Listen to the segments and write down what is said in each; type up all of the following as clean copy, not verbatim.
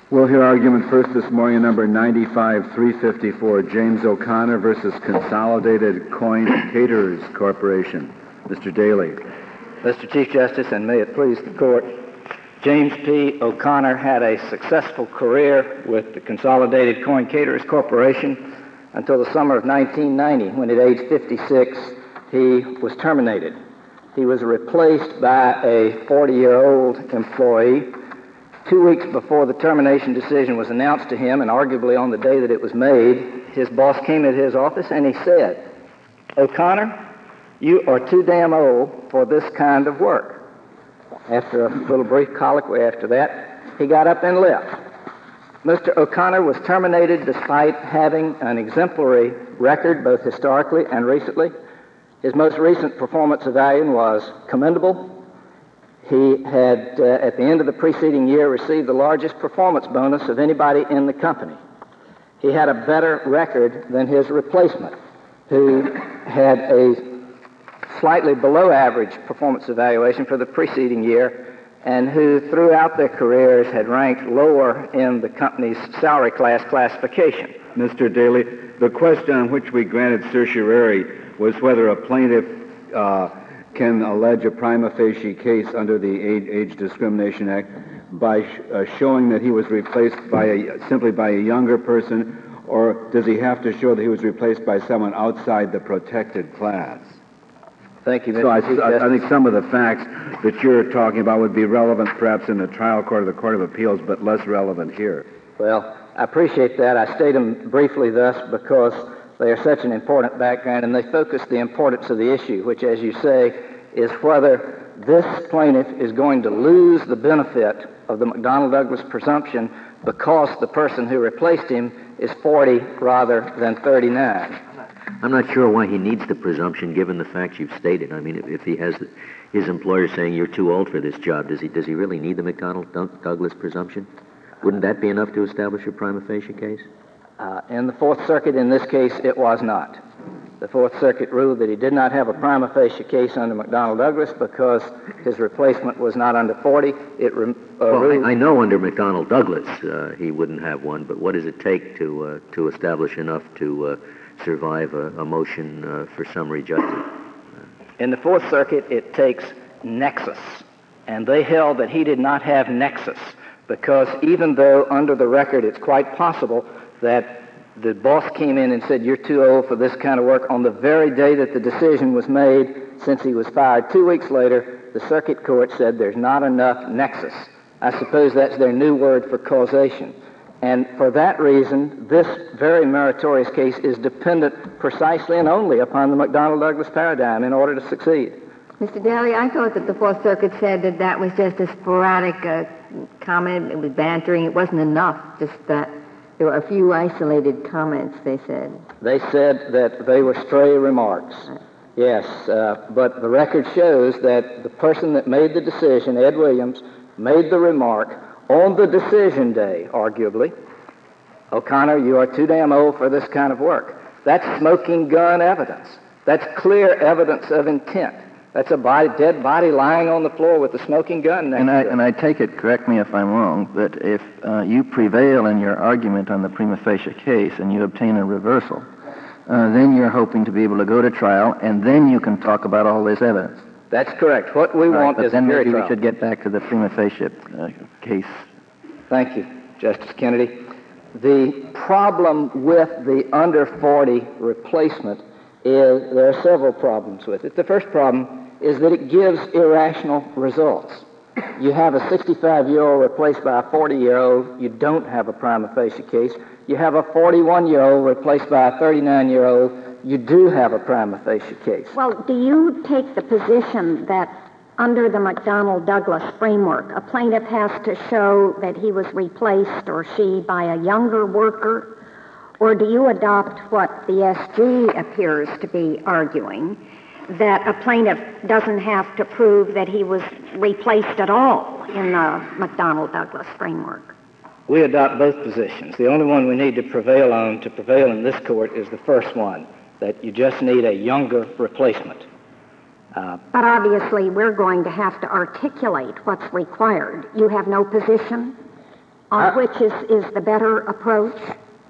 We'll hear argument first this morning, number 95-354, James O'Connor versus Consolidated Coin Caterers Corporation. Mr. Daly. Mr. Chief Justice, and may it please the Court, James P. O'Connor had a successful career with the Consolidated Coin Caterers Corporation until the summer of 1990, when at age 56 he was terminated. He was replaced by a 40-year-old employee. 2 weeks before the termination decision was announced to him, and arguably on the day that it was made, his boss came at his office and he said, "O'Connor, you are too damn old for this kind of work." After a little brief colloquy after that, he got up and left. Mr. O'Connor was terminated despite having an exemplary record, both historically and recently. His most recent performance evaluation was commendable. He had, at the end of the preceding year, received the largest performance bonus of anybody in the company. He had a better record than his replacement, who had a slightly below average performance evaluation for the preceding year, and who throughout their careers had ranked lower in the company's salary classification. Mr. Daly, the question on which we granted certiorari was whether a plaintiff can allege a prima facie case under the Age Discrimination Act by showing that he was replaced simply by a younger person, or does he have to show that he was replaced by someone outside the protected class? Thank you, Mr. So Chief Justice. I think some of the facts that you're talking about would be relevant perhaps in the trial court or the Court of Appeals, but less relevant here. Well, I appreciate that. I state them briefly thus because they are such an important background, and they focus the importance of the issue, which, as you say, is whether this plaintiff is going to lose the benefit of the McDonnell-Douglas presumption because the person who replaced him is 40 rather than 39. I'm not sure why he needs the presumption, given the facts you've stated. I mean, if he has his employer saying you're too old for this job, does he really need the McDonnell-Douglas presumption? Wouldn't that be enough to establish a prima facie case? In the Fourth Circuit, in this case, it was not. The Fourth Circuit ruled that he did not have a prima facie case under McDonnell-Douglas because his replacement was not under 40. I know under McDonnell-Douglas he wouldn't have one, but what does it take to establish enough to survive a motion for summary judgment? In the Fourth Circuit, it takes nexus, and they held that he did not have nexus because even though under the record it's quite possible that the boss came in and said, "You're too old for this kind of work," on the very day that the decision was made, since he was fired 2 weeks later, the circuit court said there's not enough nexus. I suppose that's their new word for causation. And for that reason, this very meritorious case is dependent precisely and only upon the McDonnell-Douglas paradigm in order to succeed. Mr. Daly, I thought that the Fourth Circuit said that that was just a sporadic comment. It was bantering. It wasn't enough, just that there were a few isolated comments, they said. They said that they were stray remarks. Yes, but the record shows that the person that made the decision, Ed Williams, made the remark on the decision day, arguably, "O'Connor, you are too damn old for this kind of work." That's smoking gun evidence. That's clear evidence of intent. That's a dead body lying on the floor with a smoking gun next to it. And I take it, correct me if I'm wrong, that if you prevail in your argument on the prima facie case and you obtain a reversal, then you're hoping to be able to go to trial, and then you can talk about all this evidence. That's correct. What we want is a jury trial. Then maybe we should get back to the prima facie case. Thank you, Justice Kennedy. The problem with the under 40 replacement is there are several problems with it. The first problem is that it gives irrational results. You have a 65-year-old replaced by a 40-year-old, you don't have a prima facie case. You have a 41-year-old replaced by a 39-year-old, you do have a prima facie case. Well, do you take the position that under the McDonnell-Douglas framework, a plaintiff has to show that he was replaced or she by a younger worker? Or do you adopt what the SG appears to be arguing, that a plaintiff doesn't have to prove that he was replaced at all in the McDonnell-Douglas framework? We adopt both positions. The only one we need to prevail on to prevail in this court is the first one, that you just need a younger replacement. But obviously we're going to have to articulate what's required. You have no position? on which is the better approach?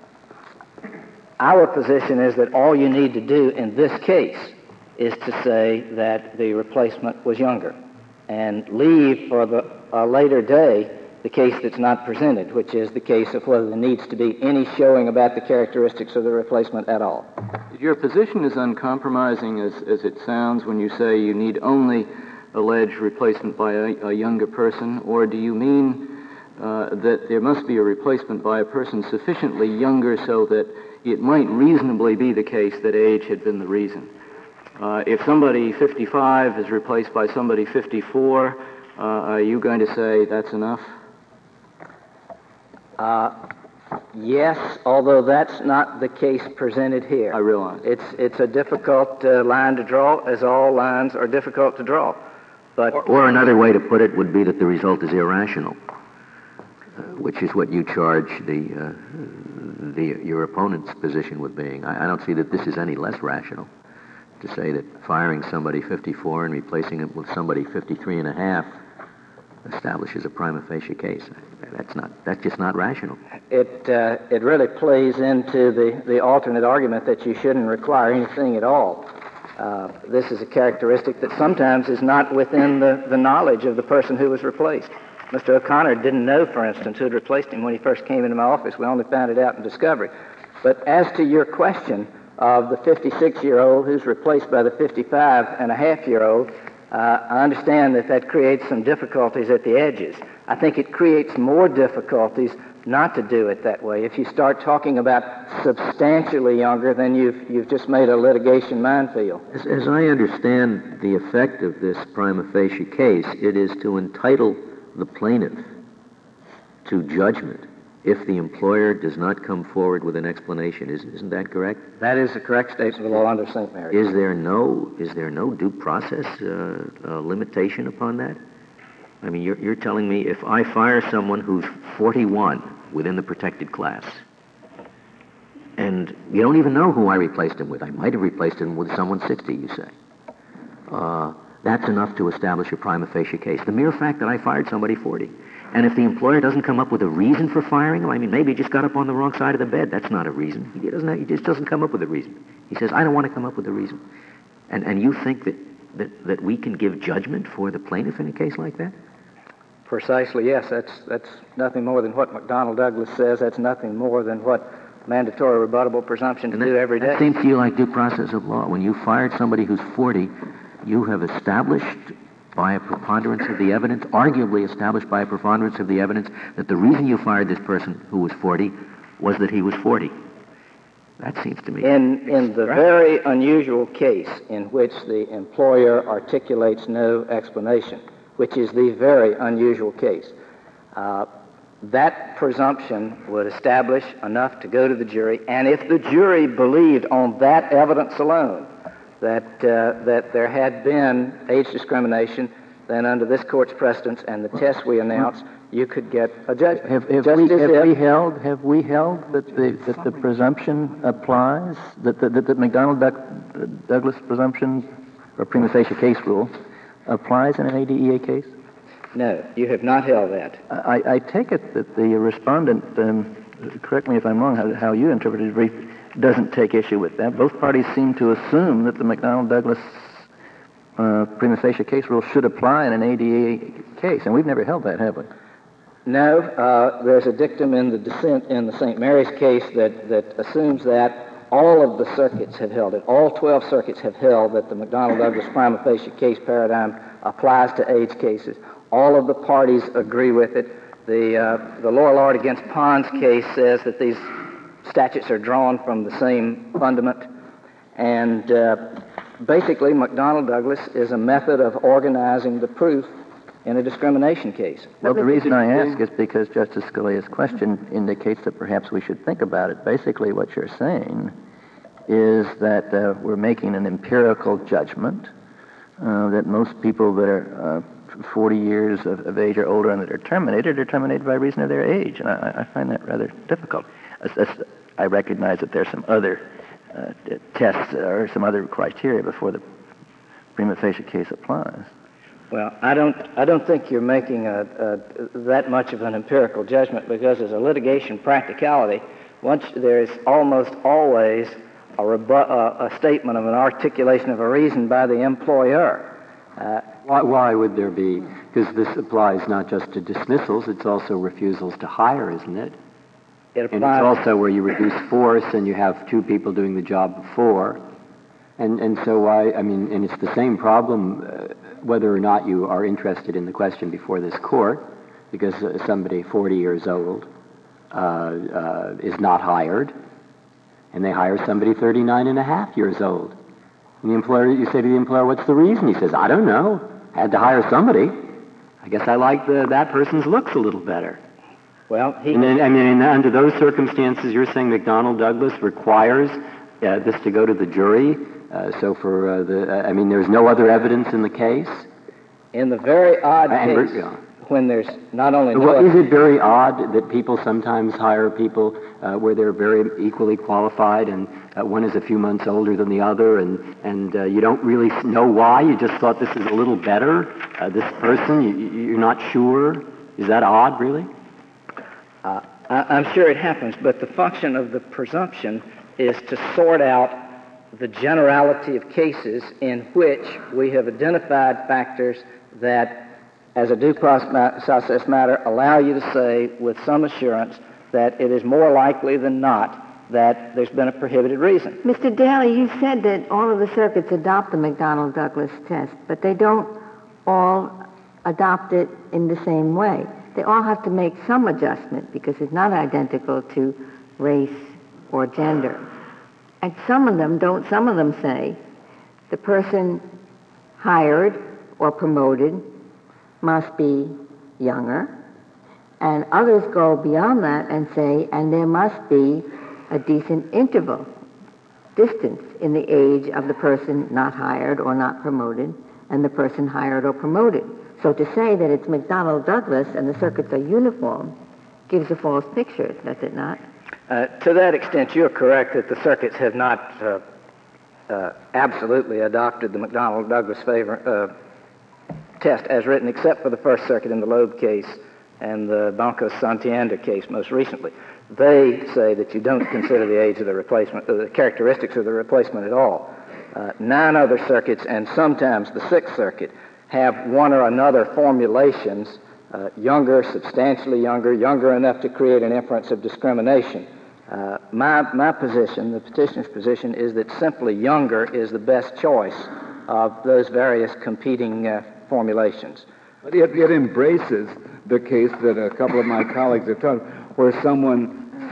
Our position is that all you need to do in this case is to say that the replacement was younger and leave for a later day the case that's not presented, which is the case of whether there needs to be any showing about the characteristics of the replacement at all. Your position is uncompromising as it sounds when you say you need only allege replacement by a younger person, or do you mean that there must be a replacement by a person sufficiently younger so that it might reasonably be the case that age had been the reason? If somebody 55 is replaced by somebody 54, are you going to say that's enough? Yes, although that's not the case presented here. I realize. It's a difficult line to draw, as all lines are difficult to draw. But or another way to put it would be that the result is irrational, which is what you charge your opponent's position with being. I don't see that this is any less rational to say that firing somebody 54 and replacing it with somebody 53 and a half establishes a prima facie case. That's just not rational. It really plays into the alternate argument that you shouldn't require anything at all. This is a characteristic that sometimes is not within the knowledge of the person who was replaced. Mr. O'Connor didn't know, for instance, who had replaced him when he first came into my office. We only found it out in discovery. But as to your question of the 56-year-old who's replaced by the 55-and-a-half-year-old, I understand that creates some difficulties at the edges. I think it creates more difficulties not to do it that way. If you start talking about substantially younger, then you've just made a litigation minefield. As I understand the effect of this prima facie case, it is to entitle the plaintiff to judgment if the employer does not come forward with an explanation. Isn't that correct? That is the correct statement of the law under St. Mary's. Is there no due process limitation upon that? I mean, you're telling me if I fire someone who's 41 within the protected class, and you don't even know who I replaced him with. I might have replaced him with someone 60, you say. That's enough to establish a prima facie case. The mere fact that I fired somebody 40. And if the employer doesn't come up with a reason for firing him, I mean, maybe he just got up on the wrong side of the bed. That's not a reason. He just doesn't come up with a reason. He says, I don't want to come up with a reason. And you think that we can give judgment for the plaintiff in a case like that? Precisely, yes. That's nothing more than what McDonnell Douglas says. That's nothing more than what mandatory rebuttable presumptions do every day. That seems to you like due process of law. When you fired somebody who's 40, you have established by a preponderance of the evidence, arguably established by a preponderance of the evidence, that the reason you fired this person who was 40 was that he was 40. That seems to me... In the very unusual case in which the employer articulates no explanation, which is the very unusual case, that presumption would establish enough to go to the jury, and if the jury believed on that evidence alone that there had been age discrimination, then under this court's precedence and the test we announced, you could get a judgment. Have we held that the presumption applies, that the McDonnell Douglas presumption or prima facie case rule applies in an ADEA case? No, you have not held that. I take it that the respondent, correct me if I'm wrong, how you interpreted the brief, doesn't take issue with that. Both parties seem to assume that the McDonnell Douglas prima facie case rule should apply in an ADEA case, and we've never held that, have we? No, there's a dictum in the dissent in the St. Mary's case that assumes that all of the circuits have held it. All 12 circuits have held that the McDonnell Douglas prima facie case paradigm applies to age cases. All of the parties agree with it. The Lower Lord against Pons case says that these statutes are drawn from the same fundament, and basically McDonnell Douglas is a method of organizing the proof in a discrimination case. Well, the reason I ask is because Justice Scalia's question indicates that perhaps we should think about it. Basically what you're saying is that we're making an empirical judgment that most people that are 40 years of age or older and that are terminated by reason of their age. And I find that rather difficult. I recognize that there's some other tests or some other criteria before the prima facie case applies. Well, I don't think you're making that much of an empirical judgment, because as a litigation practicality, once there is almost always a statement of an articulation of a reason by the employer. Why would there be? Because this applies not just to dismissals, it's also refusals to hire, isn't it? It applies. And it's also where you reduce force and you have two people doing the job before. And so why, I mean, and it's the same problem whether or not you are interested in the question before this court, because somebody 40 years old is not hired, and they hire somebody 39 and a half years old. And the employer, you say to the employer, what's the reason? He says, I don't know. Had to hire somebody. I guess I like that person's looks a little better. Well, and then, I mean, under those circumstances, you're saying McDonnell Douglas requires this to go to the jury. So for I mean, there's no other evidence in the case. In the very odd case, when there's not only well, is it very odd that people sometimes hire people where they're very equally qualified, and one is a few months older than the other, and you don't really know why? You just thought this is a little better. This person, you're not sure. Is that odd, really? I'm sure it happens, but the function of the presumption is to sort out the generality of cases in which we have identified factors that, as a due process matter, allow you to say with some assurance that it is more likely than not that there's been a prohibited reason. Mr. Daly, you said that all of the circuits adopt the McDonnell-Douglas test, but they don't all adopt it in the same way. They all have to make some adjustment because it's not identical to race or gender. And some of them don't. Some of them say the person hired or promoted must be younger. And others go beyond that and say, and there must be a decent distance in the age of the person not hired or not promoted and the person hired or promoted. So to say that it's McDonnell-Douglas and the circuits are uniform gives a false picture, does it not? To that extent, you're correct that the circuits have not absolutely adopted the McDonnell-Douglas test as written, except for the First Circuit in the Loeb case and the Banco-Santander case most recently. They say that you don't consider the age of the replacement, the characteristics of the replacement at all. 9 other circuits, and sometimes the Sixth Circuit, have one or another formulations, younger, substantially younger, younger enough to create an inference of discrimination. My position, the petitioner's position, is that simply younger is the best choice of those various competing formulations. But it embraces the case that a couple of my colleagues have talked, where someone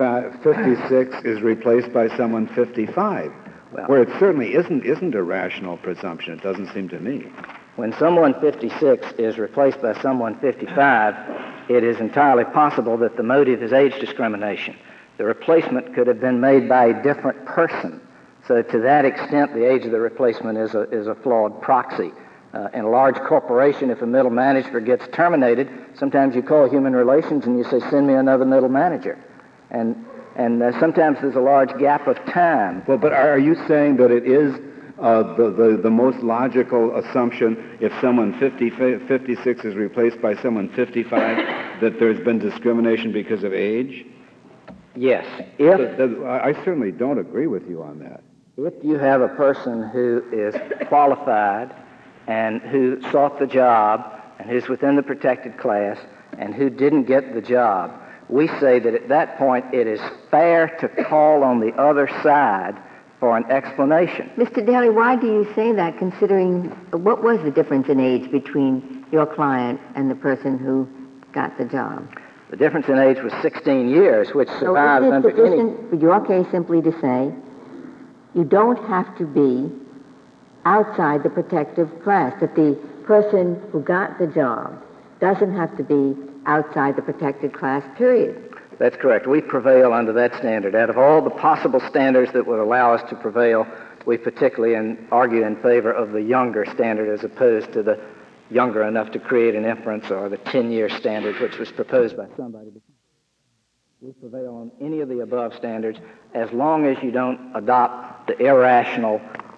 56 is replaced by someone 55, where it certainly isn't a rational presumption, it doesn't seem to me. When someone 56 is replaced by someone 55, it is entirely possible that the motive is age discrimination. The replacement could have been made by a different person. So to that extent, the age of the replacement is a flawed proxy. In a large corporation, if a middle manager gets terminated, sometimes you call human relations and you say, send me another middle manager. And sometimes there's a large gap of time. Well, but are you saying that it is the most logical assumption, if someone 56 is replaced by someone 55, that there's been discrimination because of age? Yes. I certainly don't agree with you on that. If you have a person who is qualified and who sought the job and who's within the protected class and who didn't get the job, we say that at that point it is fair to call on the other side for an explanation. Mr. Daly, why do you say that, considering what was the difference in age between your client and the person who got the job? The difference in age was 16 years, which survives under any... For your case, simply to say, you don't have to be outside the protective class, that the person who got the job doesn't have to be outside the protected class, period. That's correct. We prevail under that standard. Out of all the possible standards that would allow us to prevail, we particularly argue in favor of the younger standard as opposed to the younger enough to create an inference or the 10-year standard which was proposed by somebody. We prevail on any of the above standards as long as you don't adopt the irrational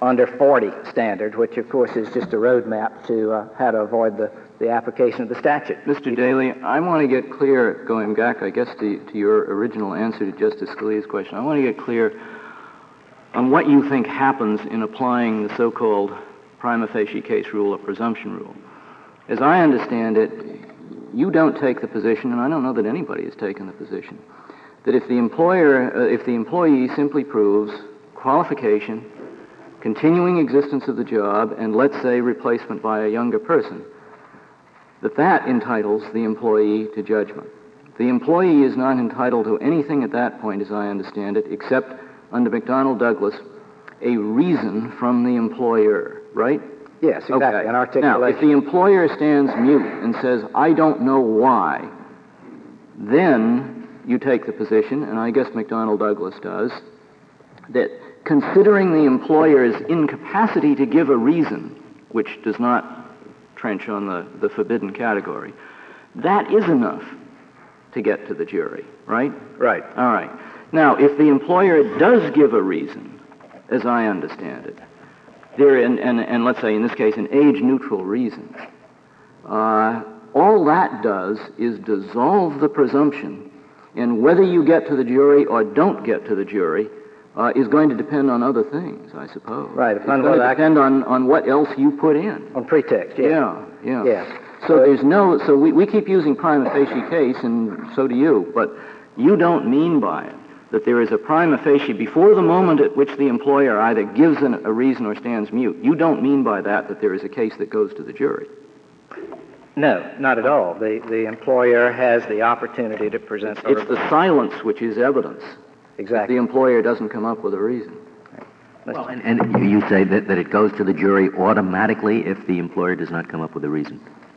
under 40 standard, which of course is just a roadmap to how to avoid the application of the statute. Mr. Daly, I want to get clear, going back, I guess, to your original answer to Justice Scalia's question, I want to get clear on what you think happens in applying the so-called prima facie case rule or presumption rule. As I understand it, you don't take the position, and I don't know that anybody has taken the position, that if the employee simply proves qualification, continuing existence of the job, and let's say replacement by a younger person, that entitles the employee to judgment. The employee is not entitled to anything at that point, as I understand it, except under McDonnell Douglas, a reason from the employer, right? Yes, exactly, okay. An articulation. Now, if the employer stands mute and says, I don't know why, then you take the position, and I guess McDonnell Douglas does, that considering the employer's incapacity to give a reason, which does not trench on the forbidden category, that is enough to get to the jury, right? Right. All right. Now, if the employer does give a reason, as I understand it, and let's say in this case an age-neutral reason, all that does is dissolve the presumption, and whether you get to the jury or don't get to the jury is going to depend on other things, I suppose. Right. It's going to depend on what else you put in. On pretext, Yeah. Yeah. So we keep using prima facie case, and so do you, but you don't mean by it that there is a prima facie before the moment at which the employer either gives a reason or stands mute. You don't mean by that there is a case that goes to the jury. No, not at all. The employer has the opportunity to present... It's the silence which is evidence. Exactly. The employer doesn't come up with a reason. Well, and you say that it goes to the jury automatically if the employer does not come up with a reason.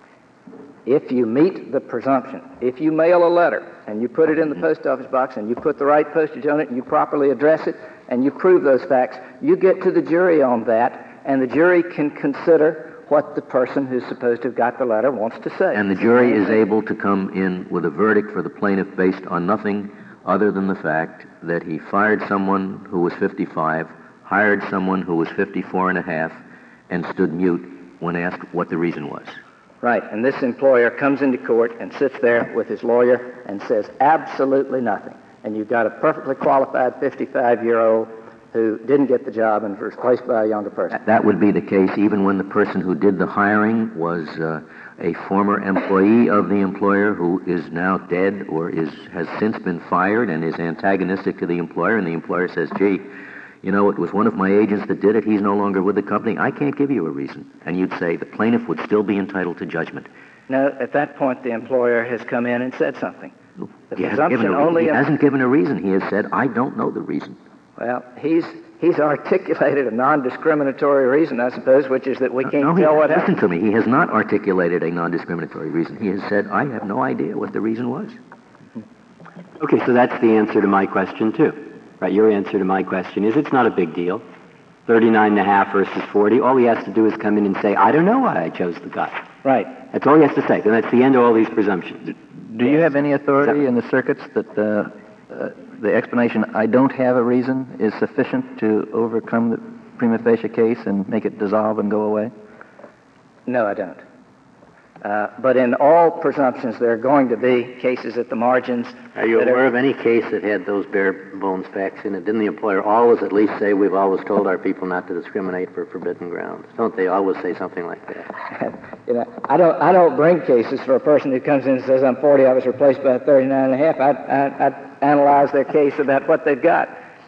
If you meet the presumption, if you mail a letter and you put it in the post office box and you put the right postage on it and you properly address it and you prove those facts, you get to the jury on that, and the jury can consider what the person who's supposed to have got the letter wants to say. And the jury is able to come in with a verdict for the plaintiff based on nothing other than the fact that he fired someone who was 55, hired someone who was 54 and a half, and stood mute when asked what the reason was. Right, and this employer comes into court and sits there with his lawyer and says absolutely nothing. And you've got a perfectly qualified 55-year-old who didn't get the job and was replaced by a younger person. That would be the case even when the person who did the hiring was a former employee of the employer who is now dead or has since been fired and is antagonistic to the employer, and the employer says, gee, you know, it was one of my agents that did it. He's no longer with the company. I can't give you a reason. And you'd say the plaintiff would still be entitled to judgment. No, at that point, the employer has come in and said something. The He presumption hasn't given a reason. He has said, I don't know the reason. Well, he's articulated a non-discriminatory reason, I suppose, which is that we can't tell what happened. Listen to me. He has not articulated a non-discriminatory reason. He has said, I have no idea what the reason was. Okay, so that's the answer to my question, too. Right, your answer to my question is it's not a big deal. 39 and a half versus 40. All he has to do is come in and say, I don't know why I chose the guy. Right. That's all he has to say. Then that's the end of all these presumptions. Do you have any authority in the circuits that the explanation, I don't have a reason, is sufficient to overcome the prima facie case and make it dissolve and go away? No, I don't. But in all presumptions, there are going to be cases at the margins. Are you aware of any case that had those bare bones facts in it? Didn't the employer always at least say, we've always told our people not to discriminate for forbidden grounds? Don't they always say something like that? You know, I don't bring cases for a person who comes in and says, I'm 40, I was replaced by 39 and a half. I'd analyze their case about what they've got.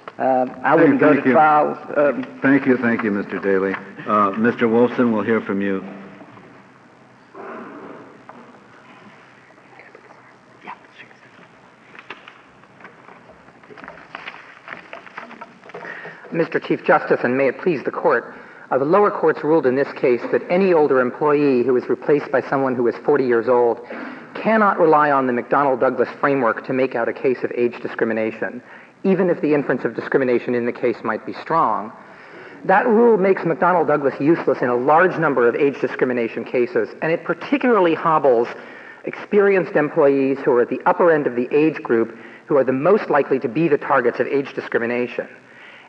I wouldn't go to trial. Thank you, Mr. Daly. Mr. Wolfson, we'll hear from you. Mr. Chief Justice, and may it please the Court, the lower courts ruled in this case that any older employee who is replaced by someone who is 40 years old cannot rely on the McDonnell-Douglas framework to make out a case of age discrimination, even if the inference of discrimination in the case might be strong. That rule makes McDonnell-Douglas useless in a large number of age discrimination cases, and it particularly hobbles experienced employees who are at the upper end of the age group who are the most likely to be the targets of age discrimination.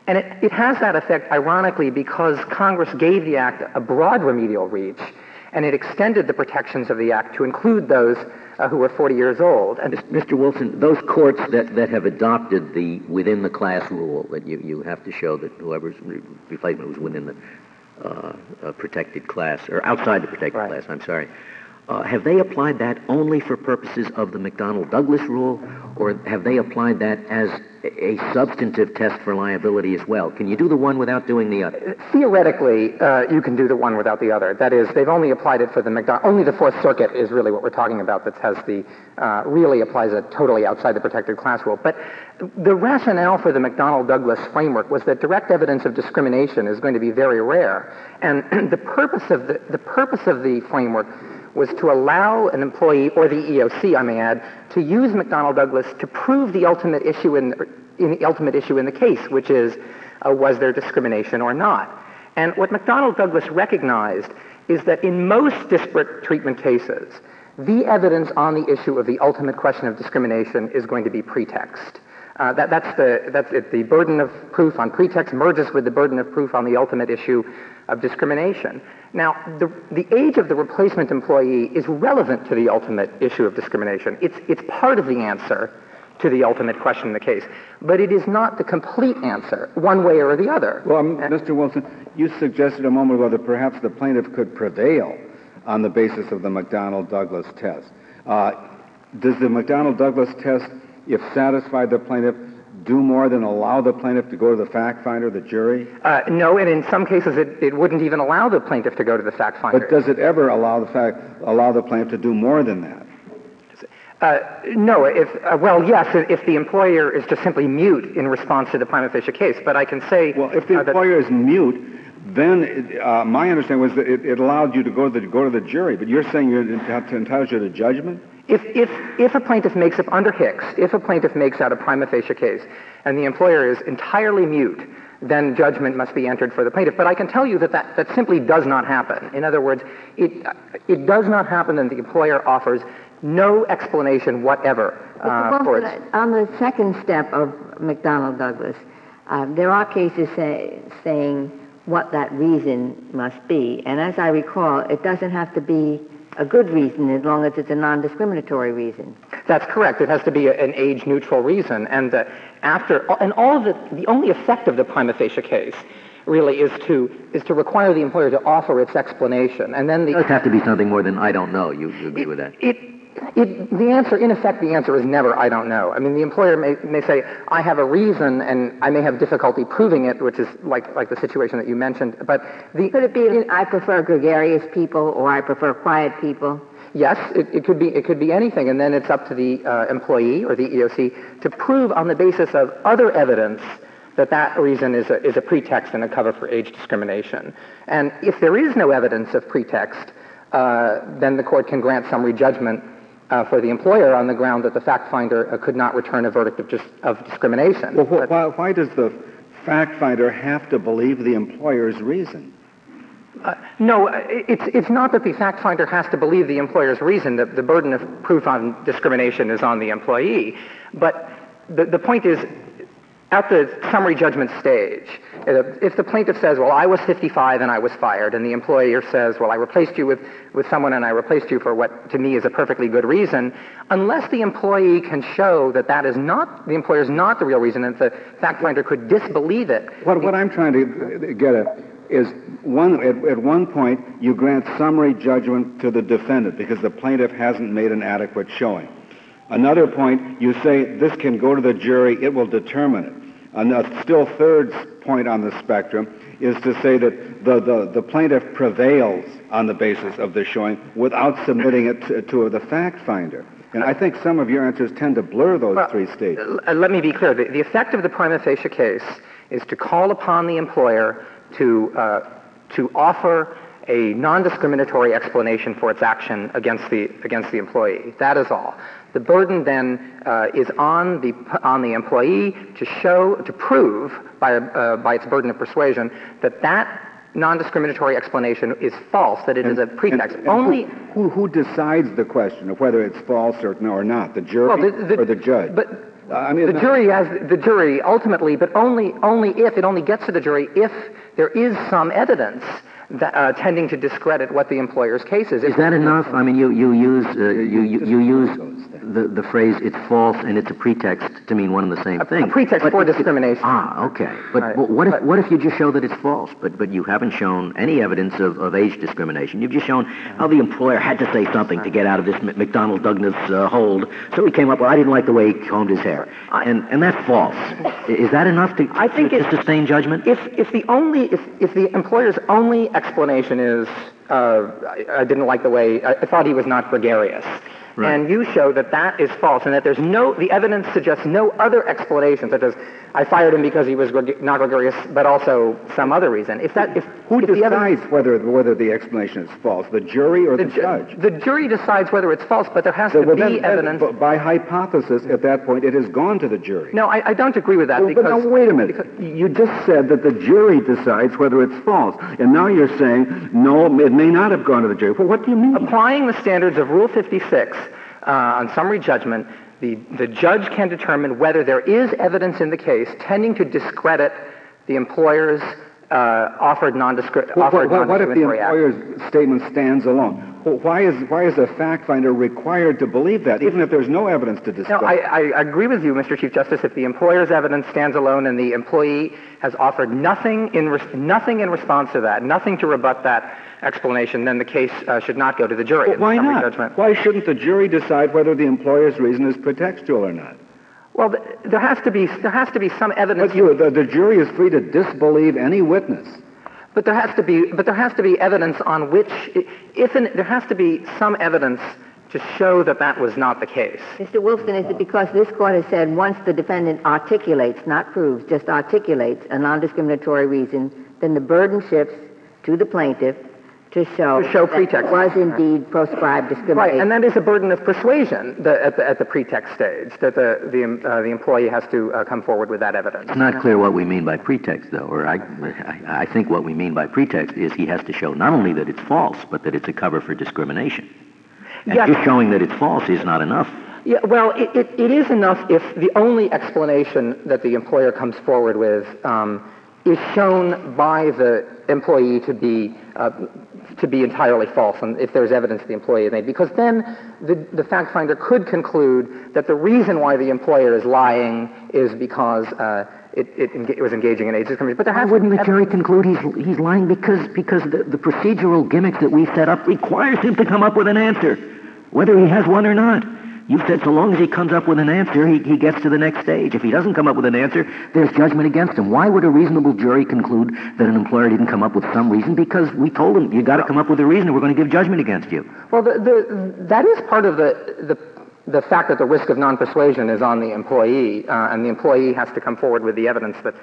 And it has that effect, ironically, because Congress gave the Act a broad remedial reach, and it extended the protections of the Act to include those who were 40 years old. And Mr. Wilson, those courts that have adopted the within the class rule, that you have to show that whoever's replacement was within the protected class, or outside the protected class, I'm sorry, have they applied that only for purposes of the McDonnell-Douglas rule, or have they applied that as a substantive test for liability as well? Can you do the one without doing the other? Theoretically, you can do the one without the other. That is, they've only applied it for the only the Fourth Circuit is really what we're talking about that has the, really applies it totally outside the protected class rule. But the rationale for the McDonnell-Douglas framework was that direct evidence of discrimination is going to be very rare. And the purpose of the framework was to allow an employee, or the EOC, I may add, to use McDonnell-Douglas to prove the ultimate issue in the case, which is, was there discrimination or not? And what McDonnell-Douglas recognized is that in most disparate treatment cases, the evidence on the issue of the ultimate question of discrimination is going to be pretext. That's it. The burden of proof on pretext merges with the burden of proof on the ultimate issue of discrimination. Now, the age of the replacement employee is relevant to the ultimate issue of discrimination. It's part of the answer to the ultimate question in the case, but it is not the complete answer, one way or the other. Well, Mr. Wilson, you suggested a moment ago that perhaps the plaintiff could prevail on the basis of the McDonnell-Douglas test. Does the McDonnell-Douglas test, if satisfied the plaintiff, do more than allow the plaintiff to go to the fact finder, the jury? No, and in some cases it wouldn't even allow the plaintiff to go to the fact finder. But does it ever allow the plaintiff to do more than that? No, yes, if the employer is just simply mute in response to the prima facie case. But I can say... Well, if the employer is mute, then my understanding was that it allowed you to go to the jury. But you're saying it entitles you to judgment? If a plaintiff makes up under Hicks, if a plaintiff makes out a prima facie case and the employer is entirely mute, then judgment must be entered for the plaintiff. But I can tell you that simply does not happen. In other words, it does not happen that the employer offers no explanation whatever for it. On the second step of McDonnell-Douglas, there are cases saying what that reason must be. And as I recall, it doesn't have to be a good reason as long as it's a non-discriminatory reason. That's correct. It has to be an age-neutral reason. And the only effect of the prima facie case really is to require the employer to offer its explanation. And then it does have to be something more than I don't know. You agree with that? The answer is never I don't know. I mean, the employer may say, I have a reason, and I may have difficulty proving it, which is like the situation that you mentioned. But could it be I prefer gregarious people or I prefer quiet people? Yes, it could be anything, and then it's up to the employee or the EOC to prove on the basis of other evidence that reason is a pretext and a cover for age discrimination. And if there is no evidence of pretext, then the court can grant summary judgment for the employer on the ground that the fact finder could not return a verdict of discrimination. Well, why does the fact finder have to believe the employer's reason? No, it's not that the fact finder has to believe the employer's reason. The burden of proof on discrimination is on the employee. But the point is, at the summary judgment stage, if the plaintiff says, well, I was 55 and I was fired, and the employer says, well, I replaced you with someone and I replaced you for what to me is a perfectly good reason, unless the employee can show that is not, the employer's not the real reason, and the fact finder could disbelieve it. What I'm trying to get at is, at one point, you grant summary judgment to the defendant because the plaintiff hasn't made an adequate showing. Another point, you say this can go to the jury, it will determine it. A still third point on the spectrum is to say that the plaintiff prevails on the basis of the showing without submitting it to the fact finder. And I think some of your answers tend to blur those three states. Let me be clear. The effect of the prima facie case is to call upon the employer to offer a non-discriminatory explanation for its action against the employee. That is all. The burden then is on the employee to prove by its burden of persuasion that non-discriminatory explanation is false, that it is a pretext. Only who decides the question of whether it's false or not? The jury or the judge? But the jury ultimately, but only if it only gets to the jury if there is some evidence that, tending to discredit what the employer's case is. Is that enough? I mean, you use the phrase "it's false" and "it's a pretext" to mean one and the same thing. A pretext for discrimination. Okay. But what if you just show that it's false, but you haven't shown any evidence of age discrimination? You've just shown how the employer had to say something to get out of this McDonnell Douglas hold, so he came up with, "I didn't like the way he combed his hair," and that's false. Is that enough to sustain judgment? If the employer's only explanation is, I didn't like the way, I thought he was not gregarious. Right. And you show that that is false, and that the evidence suggests no other explanation, such as I fired him because he was not gregarious, but also some other reason. Who decides whether the explanation is false? The jury or the judge? The jury decides whether it's false, but there has to be evidence. By hypothesis, at that point, it has gone to the jury. No, I don't agree with that. But now, wait a minute. You just said that the jury decides whether it's false, and now you're saying, no, it may not have gone to the jury. Well, what do you mean? Applying the standards of Rule 56 on summary judgment, the judge can determine whether there is evidence in the case tending to discredit the employer's offered non-discriminatory act. What if the employer's statement stands alone? Why is a fact finder required to believe that, even if there's no evidence to discredit? No, I agree with you, Mr. Chief Justice. If the employer's evidence stands alone and the employee has offered nothing in response to that, nothing to rebut that explanation, then the case should not go to the jury. Why not? Judgment. Why shouldn't the jury decide whether the employer's reason is pretextual or not? Well, there has to be some evidence. But the jury is free to disbelieve any witness. But there has to be evidence on which, there has to be some evidence to show that that was not the case. Mr. Wolfson, is it because this court has said once the defendant articulates, not proves, just articulates a non-discriminatory reason, then the burden shifts to the plaintiff to show pretext. It was indeed proscribed discrimination. Right, and that is a burden of persuasion at the pretext stage, that the employee has to come forward with that evidence. It's not clear what we mean by pretext, though, or I think what we mean by pretext is he has to show not only that it's false, but that it's a cover for discrimination. And just showing that it's false is not enough. Yeah, well, it is enough if the only explanation that the employer comes forward with is shown by the employee to be entirely false, and if there's evidence the employee made, because then the fact finder could conclude that the reason why the employer is lying is because it was engaging in age discrimination. But why wouldn't the jury conclude he's lying because the procedural gimmick that we set up requires him to come up with an answer, whether he has one or not. You said so long as he comes up with an answer, he gets to the next stage. If he doesn't come up with an answer, there's judgment against him. Why would a reasonable jury conclude that an employer didn't come up with some reason? Because we told him, you got to come up with a reason, or we're going to give judgment against you. Well, that is part of the fact that the risk of non-persuasion is on the employee, and the employee has to come forward with the evidence that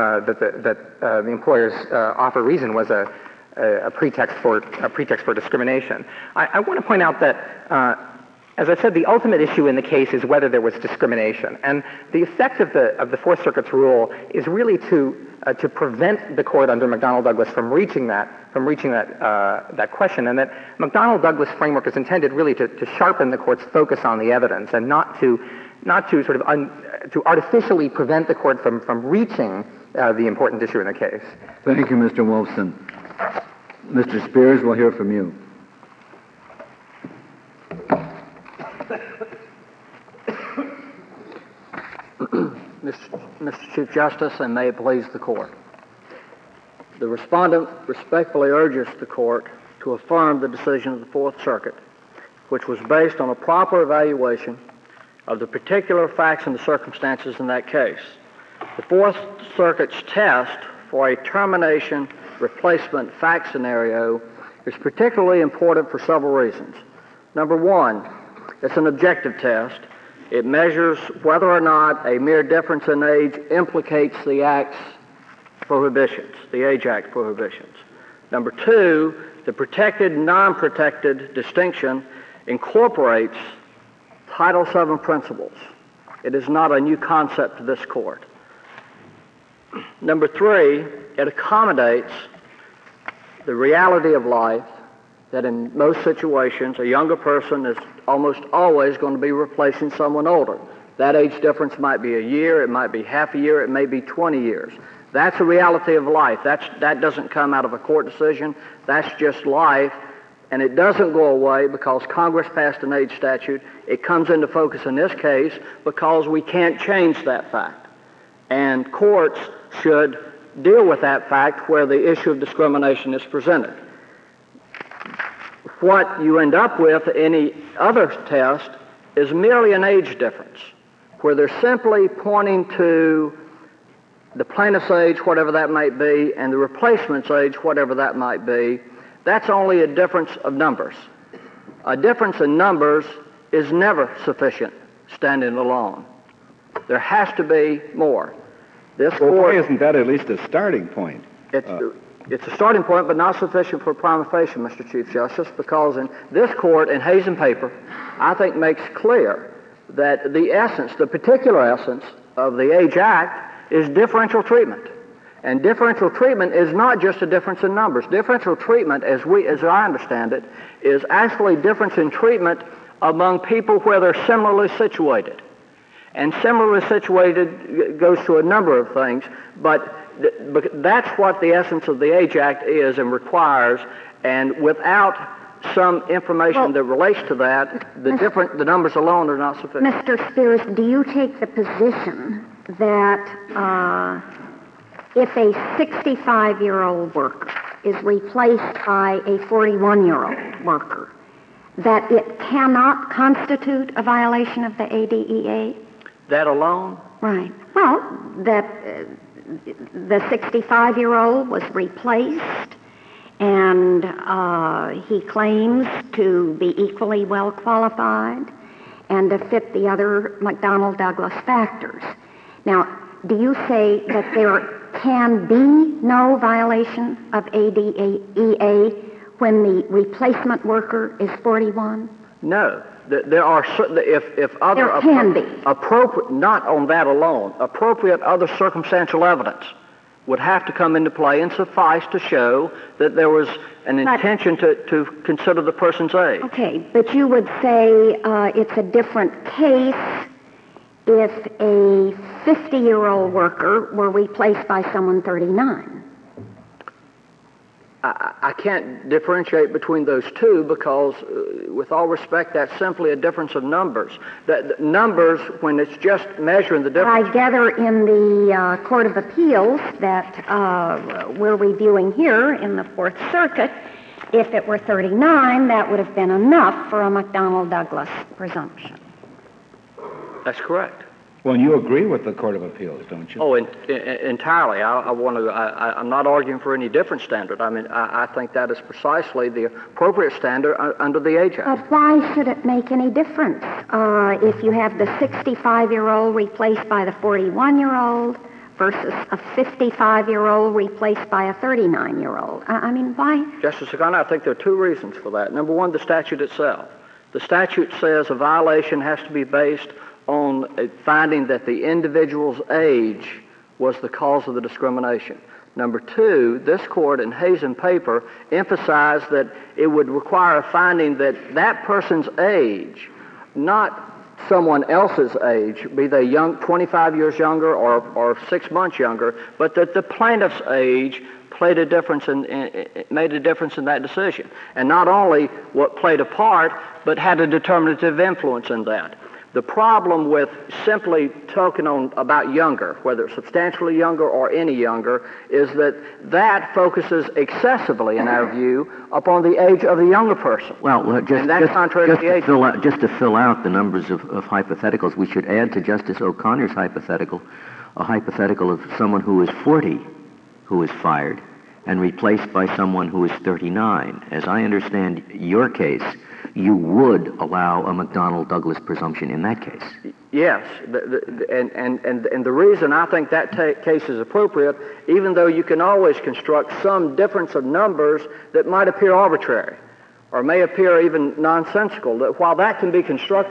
the employer's offer reason was a pretext for discrimination. I want to point out that. As I said, the ultimate issue in the case is whether there was discrimination, and the effect of the Fourth Circuit's rule is really to prevent the court under McDonnell-Douglas from reaching that question, and that McDonnell-Douglas framework is intended really to sharpen the court's focus on the evidence and not to sort of to artificially prevent the court from reaching the important issue in the case. Thank you, Mr. Wolfson. Mr. Spears, we'll hear from you. Mr. Chief Justice, and may it please the court. The respondent respectfully urges the court to affirm the decision of the Fourth Circuit, which was based on a proper evaluation of the particular facts and the circumstances in that case. The Fourth Circuit's test for a termination replacement fact scenario is particularly important for several reasons. Number one, it's an objective test. It measures whether or not a mere difference in age implicates the Act's prohibitions, the Age Act prohibitions. Number two, the protected, non-protected distinction incorporates Title VII principles. It is not a new concept to this court. Number three, it accommodates the reality of life that in most situations a younger person is almost always going to be replacing someone older. That age difference might be a year, it might be half a year, it may be 20 years. That's a reality of life. That doesn't come out of a court decision. That's just life, and it doesn't go away because Congress passed an age statute. It comes into focus in this case because we can't change that fact. And courts should deal with that fact where the issue of discrimination is presented. What you end up with, any other test, is merely an age difference, where they're simply pointing to the plaintiff's age, whatever that might be, and the replacement's age, whatever that might be. That's only a difference of numbers. A difference in numbers is never sufficient standing alone. There has to be more. Why isn't that at least a starting point? It's a starting point, but not sufficient for prima facie, Mr. Chief Justice, because in this court, in Hayes and Paper, I think makes clear that the essence, the particular essence of the Age Act is differential treatment. And differential treatment is not just a difference in numbers. Differential treatment, as I understand it, is actually difference in treatment among people where they're similarly situated. And similarly situated goes to a number of things, but that's what the essence of the Age Act is and requires, and without some information that relates to that, the numbers alone are not sufficient. Mr. Spears, do you take the position that if a 65-year-old worker is replaced by a 41-year-old worker, that it cannot constitute a violation of the ADEA? That alone? Right. Well, that the 65-year-old was replaced, and he claims to be equally well qualified and to fit the other McDonnell-Douglas factors. Now, do you say that there can be no violation of ADEA when the replacement worker is 41? No. There are if other there can be appropriate, not on that alone, appropriate other circumstantial evidence would have to come into play and suffice to show that there was an intention to consider the person's age. Okay, but you would say it's a different case if a 50-year-old worker were replaced by someone 39. I can't differentiate between those two because, with all respect, that's simply a difference of numbers. That numbers, when it's just measuring the difference... I gather in the Court of Appeals that we're reviewing here in the Fourth Circuit, if it were 39, that would have been enough for a McDonnell-Douglas presumption. That's correct. Well, you agree with the Court of Appeals, don't you? Oh, entirely. I'm not arguing for any different standard. I mean, I think that is precisely the appropriate standard under the Age Act. But why should it make any difference if you have the 65-year-old replaced by the 41-year-old versus a 55-year-old replaced by a 39-year-old? I mean, why? Justice O'Connor, I think there are two reasons for that. Number one, the statute itself. The statute says a violation has to be based on finding that the individual's age was the cause of the discrimination. Number two, this court in Hayes and Paper emphasized that it would require a finding that that person's age, not someone else's age, be they young, 25 years younger or 6 months younger, but that the plaintiff's age made a difference in that decision. And not only what played a part, but had a determinative influence in that. The problem with simply talking about younger, whether it's substantially younger or any younger, is that focuses excessively, in our view, upon the age of the younger person. And that's contrary to the age. Just to fill out the numbers of hypotheticals, we should add to Justice O'Connor's hypothetical a hypothetical of someone who is 40 who is fired and replaced by someone who is 39. As I understand your case, you would allow a McDonnell-Douglas presumption in that case. Yes, and the reason I think that case is appropriate, even though you can always construct some difference of numbers that might appear arbitrary or may appear even nonsensical, that while that can be constructed...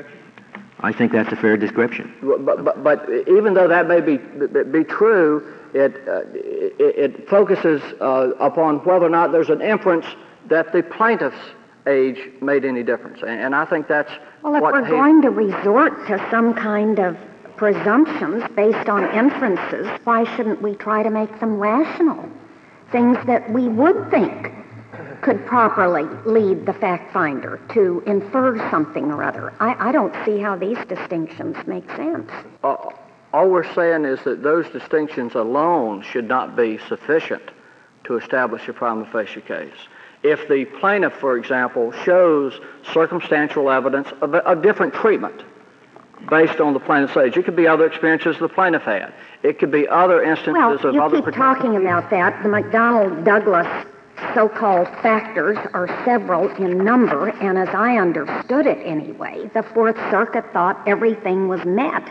I think that's a fair description. But even though that may be true, it focuses upon whether or not there's an inference that the plaintiff's age made any difference. And I think that's well, if we're going to resort to some kind of presumptions based on inferences, why shouldn't we try to make them rational? Things that we would think could properly lead the fact finder to infer something or other. I don't see how these distinctions make sense. All we're saying is that those distinctions alone should not be sufficient to establish a prima facie case. If the plaintiff, for example, shows circumstantial evidence of different treatment based on the plaintiff's age, it could be other experiences the plaintiff had. It could be other instances of other... Well, you keep talking about that. The McDonnell-Douglas so-called factors are several in number, and as I understood it anyway, the Fourth Circuit thought everything was met,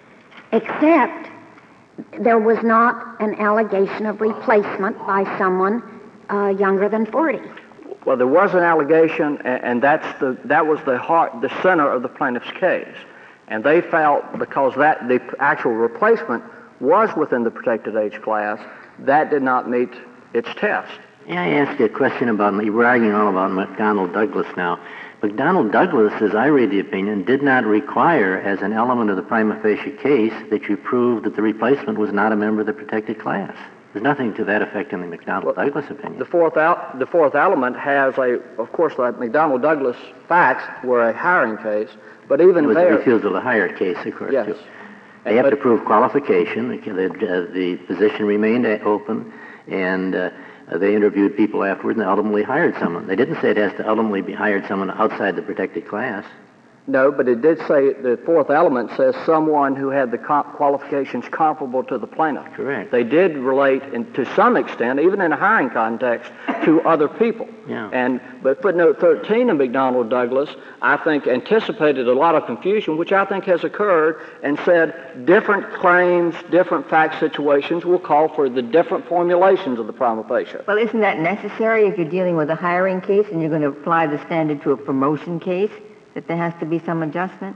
except there was not an allegation of replacement by someone younger than 40. Well, there was an allegation, and that was the center of the plaintiff's case. And they felt because the actual replacement was within the protected age class, that did not meet its test. May I ask you a question about, we're arguing all about McDonnell-Douglas now. McDonnell-Douglas, as I read the opinion, did not require as an element of the prima facie case that you prove that the replacement was not a member of the protected class. There's nothing to that effect in the McDonnell-Douglas opinion. The fourth element has of course, the McDonnell-Douglas facts were a hiring case, but even there... It was there... a refusal to hire case, of course, yes. Too. They have to prove qualification. The position remained open, and they interviewed people afterward, and they ultimately hired someone. They didn't say it has to ultimately be hired someone outside the protected class. No, but it did say the fourth element says someone who had the qualifications comparable to the plaintiff. Correct. They did relate, to some extent, even in a hiring context, to other people. Yeah. But footnote 13 of McDonnell-Douglas, I think, anticipated a lot of confusion, which I think has occurred, and said different claims, different fact situations will call for the different formulations of the prima facie. Well, isn't that necessary if you're dealing with a hiring case and you're going to apply the standard to a promotion case? That there has to be some adjustment?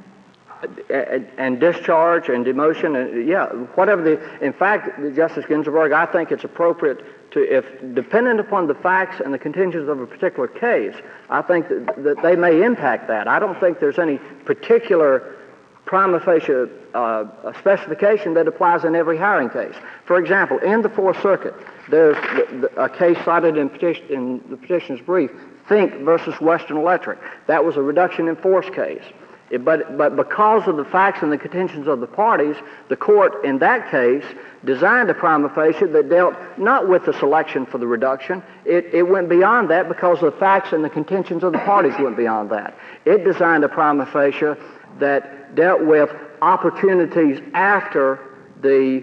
And discharge and demotion, and whatever in fact, Justice Ginsburg, I think it's appropriate to, if dependent upon the facts and the contingents of a particular case, I think that they may impact that. I don't think there's any particular prima facie specification that applies in every hiring case. For example, in the Fourth Circuit, there's a case cited in the petitioner's brief, Fink versus Western Electric. That was a reduction in force case. But because of the facts and the contentions of the parties, the court in that case designed a prima facie that dealt not with the selection for the reduction. It went beyond that because the facts and the contentions of the parties went beyond that. It designed a prima facie that dealt with opportunities after the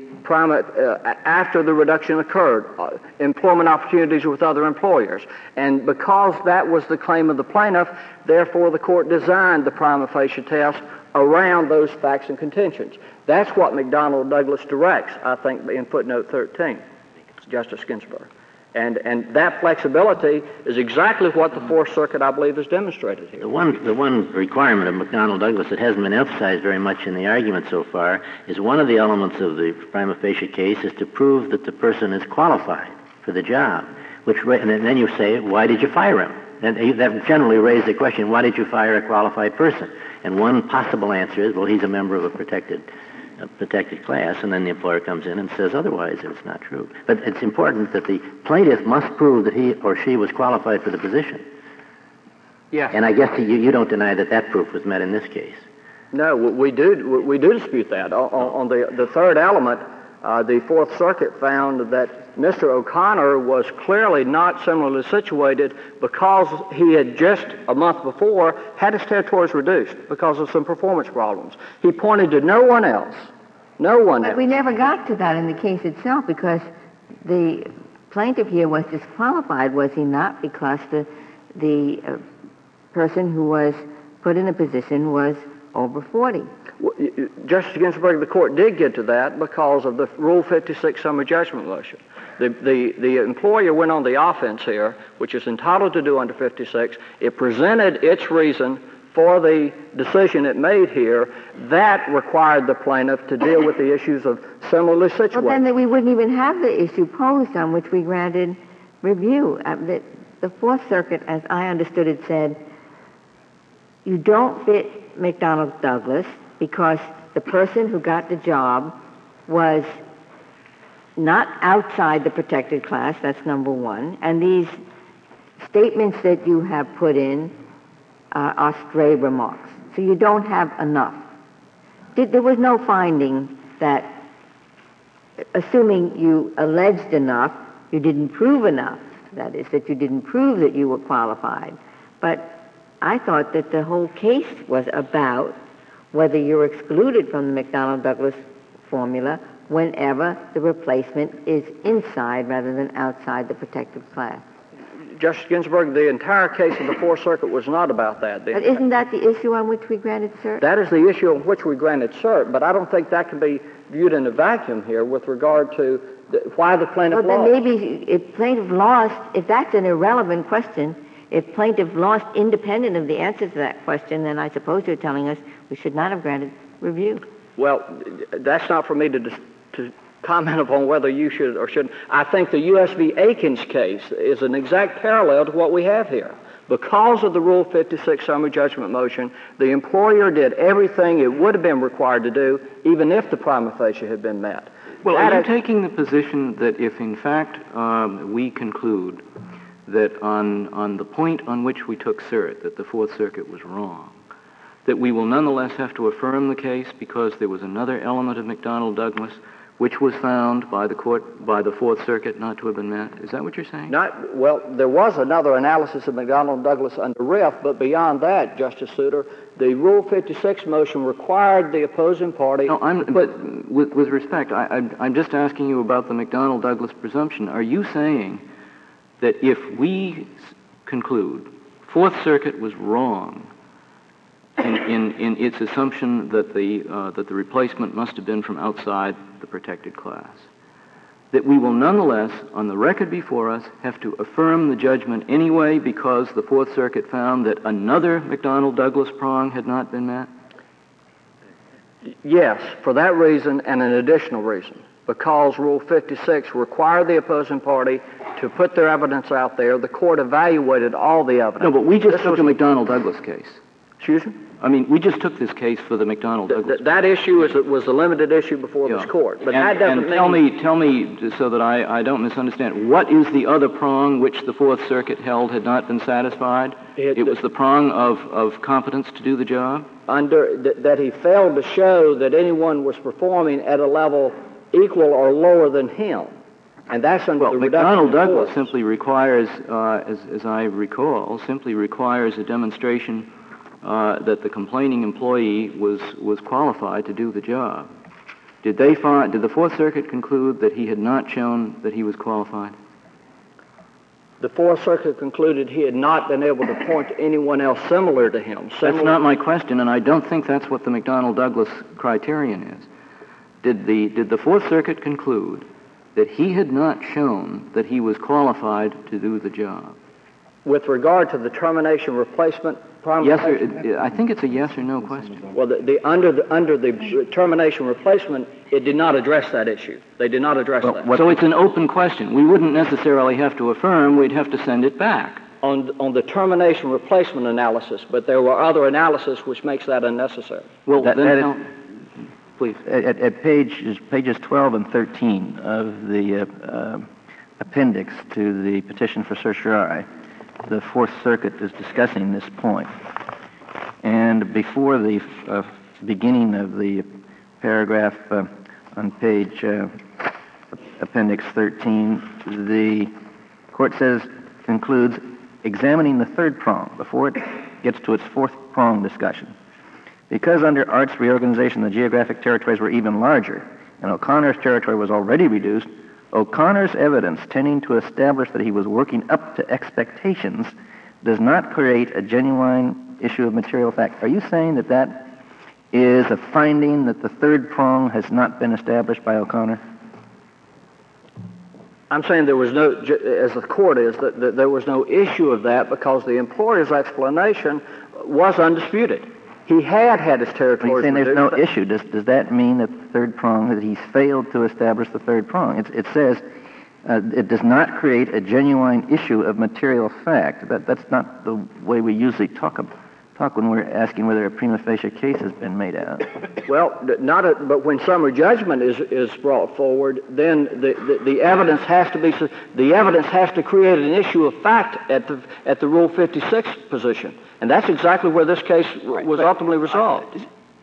reduction occurred, employment opportunities with other employers. And because that was the claim of the plaintiff, therefore the court designed the prima facie test around those facts and contentions. That's what McDonnell-Douglas directs, I think, in footnote 13, Justice Ginsburg. And that flexibility is exactly what the Fourth Circuit, I believe, has demonstrated here. The one requirement of McDonnell-Douglas that hasn't been emphasized very much in the argument so far is one of the elements of the prima facie case is to prove that the person is qualified for the job. And then you say, why did you fire him? And that generally raises the question, why did you fire a qualified person? And one possible answer is, well, he's a member of a protected class, and then the employer comes in and says otherwise, if it's not true. But it's important that the plaintiff must prove that he or she was qualified for the position. Yeah. And I guess you don't deny that proof was met in this case. No, we do dispute that. On the third element, the Fourth Circuit found that Mr. O'Connor was clearly not similarly situated because he had just a month before had his territories reduced because of some performance problems. He pointed to no one else. But we never got to that in the case itself because the plaintiff here was disqualified, was he not? Because the person who was put in a position was over 40. Justice Ginsburg, the court did get to that because of the Rule 56 summary judgment motion. The employer went on the offense here, which is entitled to do under 56. It presented its reason for the decision it made here, that required the plaintiff to deal with the issues of similarly situated. Well, then we wouldn't even have the issue posed on which we granted review. The Fourth Circuit, as I understood it, said you don't fit McDonnell Douglas because the person who got the job was not outside the protected class, that's number one, and these statements that you have put in are stray remarks. So you don't have enough. There was no finding that, assuming you alleged enough, you didn't prove enough. That is, that you didn't prove that you were qualified. But I thought that the whole case was about whether you're excluded from the McDonnell Douglas formula whenever the replacement is inside rather than outside the protected class. Justice Ginsburg, the entire case of the Fourth Circuit was not about that. But isn't that the issue on which we granted cert? That is the issue on which we granted cert, but I don't think that can be viewed in a vacuum here with regard to why the plaintiff lost. Then maybe if plaintiff lost, if that's an irrelevant question, if plaintiff lost independent of the answer to that question, then I suppose you're telling us we should not have granted review. Well, that's not for me to comment upon whether you should or shouldn't. I think the U.S. v. Akins case is an exact parallel to what we have here. Because of the Rule 56 summary judgment motion, the employer did everything it would have been required to do, even if the prima facie had been met. Well, are you taking the position that if, in fact, we conclude that on the point on which we took cert, that the Fourth Circuit was wrong, that we will nonetheless have to affirm the case because there was another element of McDonnell Douglas which was found by the court, by the Fourth Circuit, not to have been met? Is that what you're saying? Well, there was another analysis of McDonnell Douglas under RIF, but beyond that, Justice Souter, the Rule 56 motion required the opposing party... No, but with respect, I'm just asking you about the McDonnell Douglas presumption. Are you saying that if we conclude Fourth Circuit was wrong in its assumption that the replacement must have been from outside the protected class, that we will nonetheless, on the record before us, have to affirm the judgment anyway because the Fourth Circuit found that another McDonnell Douglas prong had not been met? Yes, for that reason and an additional reason. Because Rule 56 required the opposing party to put their evidence out there, the court evaluated all the evidence. No, but we just took a McDonnell Douglas case. Excuse me? I mean, we just took this case for the McDonnell Douglas. That issue was a limited issue before this court. But that doesn't mean... Tell me, so that I don't misunderstand, what is the other prong which the Fourth Circuit held had not been satisfied? It was the prong of competence to do the job? That he failed to show that anyone was performing at a level equal or lower than him. And that's under the reduction McDonnell Douglas simply requires, as I recall, a demonstration that the complaining employee was qualified to do the job. Did the Fourth Circuit conclude that he had not shown that he was qualified? The Fourth Circuit concluded he had not been able to point to anyone else similar to him. That's not my question, and I don't think that's what the McDonnell Douglas criterion is. Did the Fourth Circuit conclude that he had not shown that he was qualified to do the job? With regard to the termination replacement... Yes, I think it's a yes or no question. Well, under the termination replacement, it did not address that issue. They did not address that. So it's an open question. We wouldn't necessarily have to affirm. We'd have to send it back. On the termination replacement analysis, but there were other analysis which makes that unnecessary. Well, please. At pages 12 and 13 of the appendix to the petition for certiorari, the Fourth Circuit is discussing this point. And before the beginning of the paragraph on page appendix 13, the court concludes, examining the third prong before it gets to its fourth prong discussion. Because under Art's reorganization, the geographic territories were even larger, and O'Connor's territory was already reduced, O'Connor's evidence tending to establish that he was working up to expectations does not create a genuine issue of material fact. Are you saying that is a finding that the third prong has not been established by O'Connor? I'm saying there was no, as the court is, that there was no issue of that because the employer's explanation was undisputed. He had his territory. You're saying there's no issue. Does that mean that the third prong, that he's failed to establish the third prong? It says it does not create a genuine issue of material fact. That's not the way we usually talk when we're asking whether a prima facie case has been made out. Well, but when summary judgment is brought forward, then the evidence has to create an issue of fact at the Rule 56 position, and that's exactly where this case was ultimately resolved.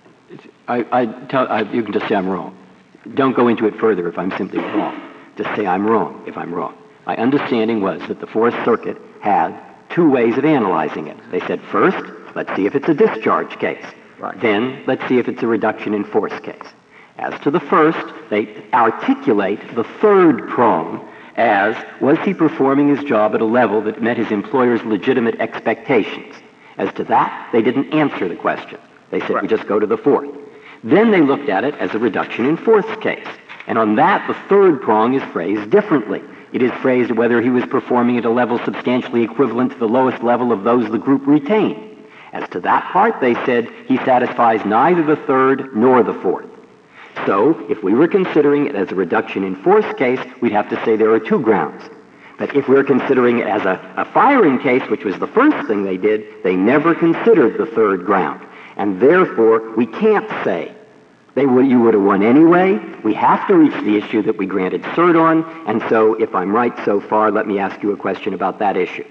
You can just say I'm wrong. Don't go into it further if I'm simply wrong. Just say I'm wrong if I'm wrong. My understanding was that the Fourth Circuit had two ways of analyzing it. They said, first, let's see if it's a discharge case. Right. Then, let's see if it's a reduction in force case. As to the first, they articulate the third prong as, was he performing his job at a level that met his employer's legitimate expectations? As to that, they didn't answer the question. They said, we just go to the fourth. Then they looked at it as a reduction in force case. And on that, the third prong is phrased differently. It is phrased whether he was performing at a level substantially equivalent to the lowest level of those the group retained. As to that part, they said he satisfies neither the third nor the fourth. So, if we were considering it as a reduction in force case, we'd have to say there are two grounds. But if we're considering it as a firing case, which was the first thing they did, they never considered the third ground. And therefore, we can't say you would have won anyway. We have to reach the issue that we granted cert on, and so if I'm right so far, let me ask you a question about that issue.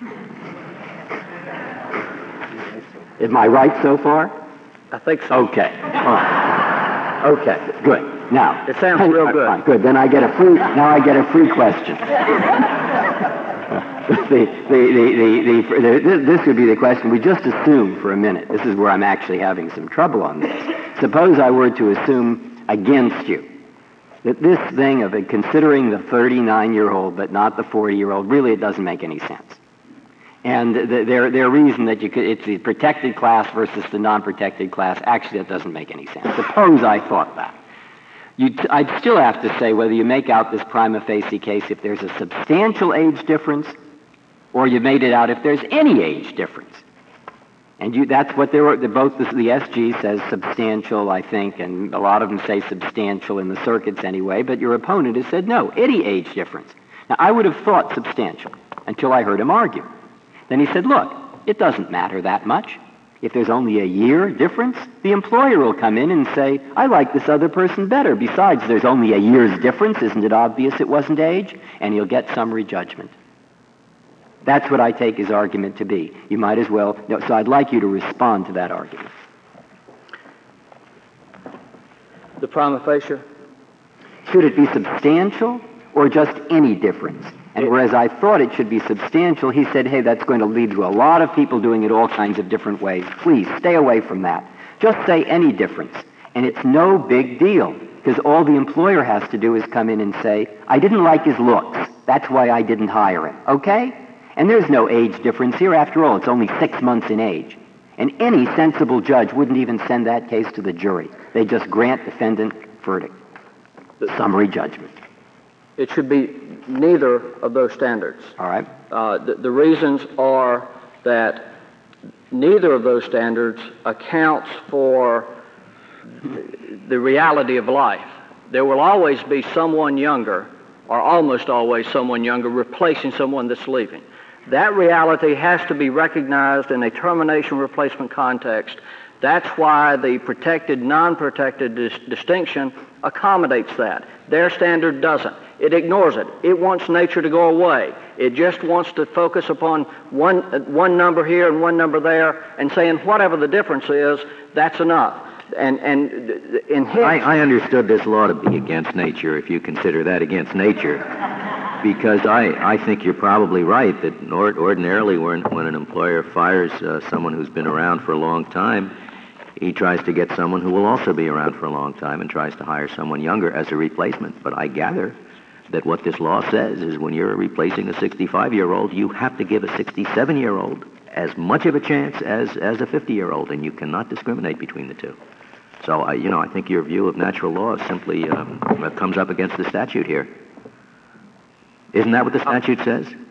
Am I right so far? I think so. Okay. All right. Okay, good. Now, it sounds real good. Right, good. Then now I get a free question. This would be the question. We just assume for a minute. This is where I'm actually having some trouble on this. Suppose I were to assume against you that this thing of considering the 39-year-old but not the 40-year-old, really it doesn't make any sense. And their reason that it's the protected class versus the non-protected class, actually that doesn't make any sense. Suppose I thought that. I'd still have to say whether you make out this prima facie case if there's a substantial age difference or you made it out if there's any age difference. And that's what both the SG says substantial, I think, and a lot of them say substantial in the circuits anyway, but your opponent has said no, any age difference. Now, I would have thought substantial until I heard him argue. Then he said, look, it doesn't matter that much. If there's only a year difference, the employer will come in and say, I like this other person better. Besides, there's only a year's difference. Isn't it obvious it wasn't age? And he'll get summary judgment. That's what I take his argument to be. You might as well. No, so I'd like you to respond to that argument. The prima facie? Should it be substantial or just any difference? And whereas I thought it should be substantial, he said, hey, that's going to lead to a lot of people doing it all kinds of different ways. Please, stay away from that. Just say any difference. And it's no big deal, because all the employer has to do is come in and say, I didn't like his looks. That's why I didn't hire him. Okay? And there's no age difference here. After all, it's only 6 months in age. And any sensible judge wouldn't even send that case to the jury. They just grant defendant verdict. The summary judgment. It should be neither of those standards. All right. The reasons are that neither of those standards accounts for the reality of life. There will always be someone younger, or almost always someone younger, replacing someone that's leaving. That reality has to be recognized in a termination replacement context. That's why the protected, non-protected distinction accommodates that. Their standard doesn't. It ignores it. It wants nature to go away. It just wants to focus upon one number here and one number there and saying whatever the difference is, that's enough. And in his... I understood this law to be against nature, if you consider that against nature, because I think you're probably right that ordinarily when an employer fires someone who's been around for a long time, he tries to get someone who will also be around for a long time and tries to hire someone younger as a replacement. But I gather that what this law says is when you're replacing a 65-year-old, you have to give a 67-year-old as much of a chance as a 50-year-old, and you cannot discriminate between the two. So, I think your view of natural law simply comes up against the statute here. Isn't that what the statute says?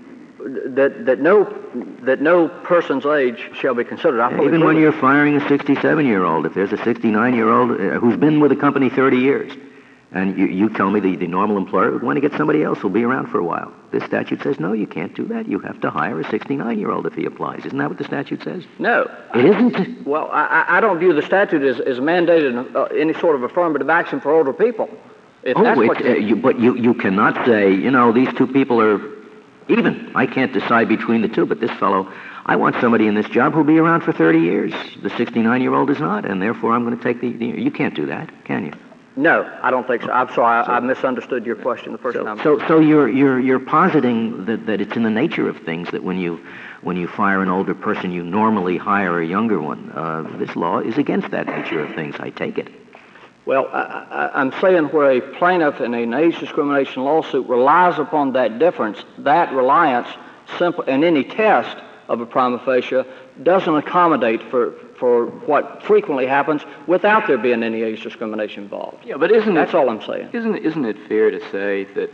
that no person's age shall be considered. Even when you're firing a 67-year-old, if there's a 69-year-old who's been with the company 30 years, and you tell me the normal employer would want to get somebody else who'll be around for a while. This statute says, no, you can't do that. You have to hire a 69-year-old if he applies. Isn't that what the statute says? No. It isn't? Well, I don't view the statute as mandating any sort of affirmative action for older people. But you cannot say, these two people are even. I can't decide between the two, but this fellow, I want somebody in this job who'll be around for 30 years. The 69-year-old is not, and therefore I'm going to take you can't do that, can you? No, I don't think so. I'm sorry, I misunderstood your question the first time. So you're positing that it's in the nature of things that when you fire an older person, you normally hire a younger one. This law is against that nature of things, I take it. Well, I'm saying where a plaintiff in an age discrimination lawsuit relies upon that difference, that reliance and any test of a prima facie doesn't accommodate for what frequently happens without there being any age discrimination involved. Yeah, but that's all I'm saying. Isn't it fair to say that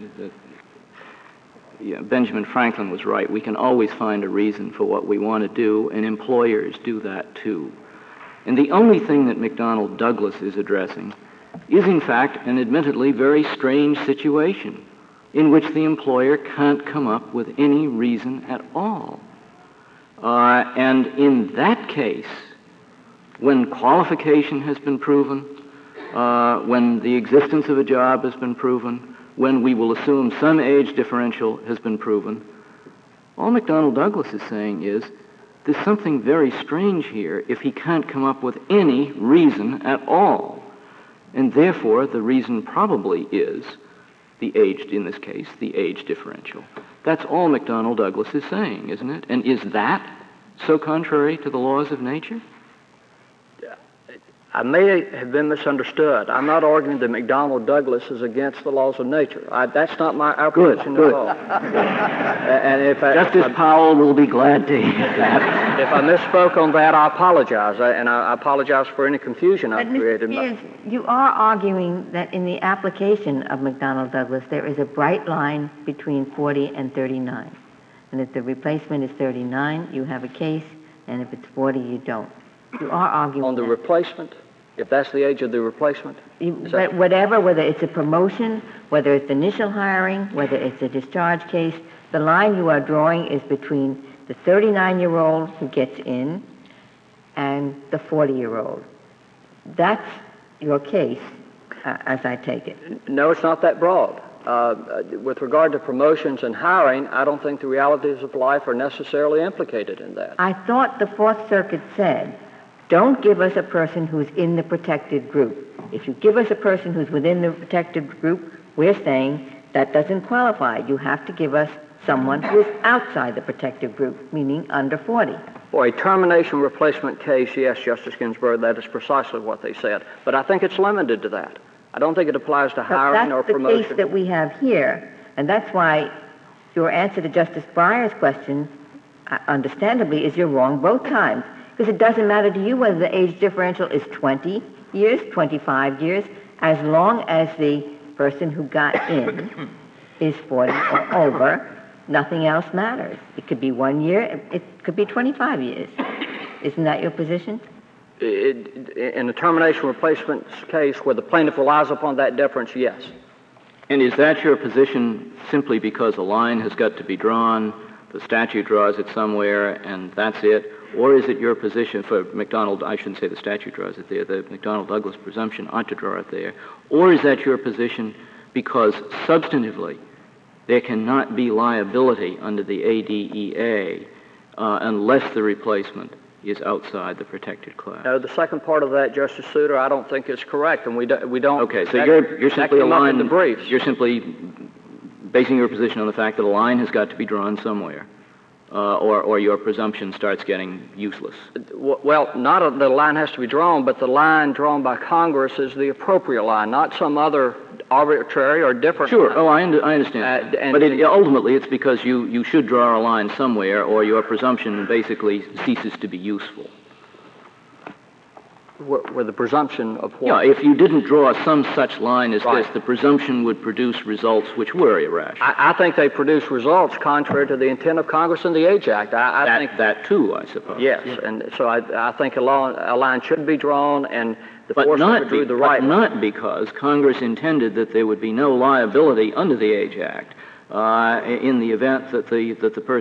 Benjamin Franklin was right? We can always find a reason for what we want to do, and employers do that too. And the only thing that McDonnell Douglas is addressing is, in fact, an admittedly very strange situation in which the employer can't come up with any reason at all. And in that case, when qualification has been proven, when the existence of a job has been proven, when we will assume some age differential has been proven, all McDonnell Douglas is saying is, there's something very strange here if he can't come up with any reason at all. And therefore, the reason probably is in this case, the age differential. That's all McDonnell Douglas is saying, isn't it? And is that so contrary to the laws of nature? I may have been misunderstood. I'm not arguing that McDonnell Douglas is against the laws of nature. That's not our position at all. And Justice Powell will be glad to hear that. If I misspoke on that, I apologize. And I apologize for any confusion I've created. Mr. Spears, you are arguing that in the application of McDonnell Douglas, there is a bright line between 40 and 39. And if the replacement is 39, you have a case, and if it's 40, you don't. You are arguing on the replacement? If that's the age of the replacement? But whatever, whether it's a promotion, whether it's initial hiring, whether it's a discharge case, the line you are drawing is between the 39-year-old who gets in and the 40-year-old. That's your case, as I take it. No, it's not that broad. With regard to promotions and hiring, I don't think the realities of life are necessarily implicated in that. I thought the Fourth Circuit said, don't give us a person who's in the protected group. If you give us a person who's within the protected group, we're saying that doesn't qualify. You have to give us someone who is outside the protected group, meaning under 40. For a termination replacement case, yes, Justice Ginsburg, that is precisely what they said. But I think it's limited to that. I don't think it applies to hiring or promotion. That's the case that we have here, and that's why your answer to Justice Breyer's question, understandably, is you're wrong both times. Because it doesn't matter to you whether the age differential is 20 years, 25 years, as long as the person who got in is 40 or over, nothing else matters. It could be 1 year, it could be 25 years. Isn't that your position? In a termination replacement case where the plaintiff relies upon that difference, yes. And is that your position simply because a line has got to be drawn, the statute draws it somewhere, and that's it? Or is it your position for McDonnell, I shouldn't say the statute draws it there, the McDonnell-Douglas presumption ought to draw it there, or is that your position because substantively there cannot be liability under the ADEA unless the replacement is outside the protected class? No, the second part of that, Justice Souter, I don't think is correct, and we don't. Okay, so you're simply in the briefs. You're simply basing your position on the fact that a line has got to be drawn somewhere. Or your presumption starts getting useless? Well, not that the line has to be drawn, but the line drawn by Congress is the appropriate line, not some other arbitrary or different line. Sure, I understand. But ultimately it's because you should draw a line somewhere or your presumption basically ceases to be useful. where the presumption of what? Yeah, if you didn't draw some such line as Right. this, the presumption would produce results which were irrational. I think they produce results contrary to the intent of Congress and the Age Act. I think that too, I suppose. yes, and so I think a line should be drawn, and the Fourth Circuit drew the right but line. not because Congress intended that there would be no liability under the Age Act in the event that the